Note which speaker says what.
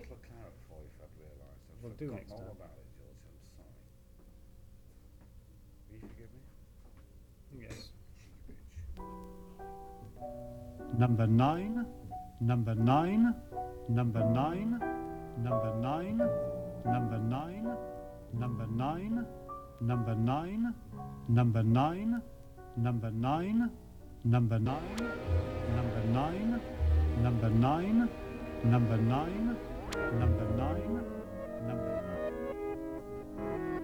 Speaker 1: bottle of claret for you if I'd realised. I've
Speaker 2: Well, do
Speaker 1: forgotten
Speaker 2: next
Speaker 1: all
Speaker 2: time.
Speaker 1: about it, George. I'm sorry. Will you forgive me?
Speaker 2: Yes.
Speaker 1: Cheeky bitch.
Speaker 3: Number 9, number 9, number 9, number 9, number 9, number 9, number 9, number 9, number 9, number 9, number 9, number 9, number 9, number 9, number 9.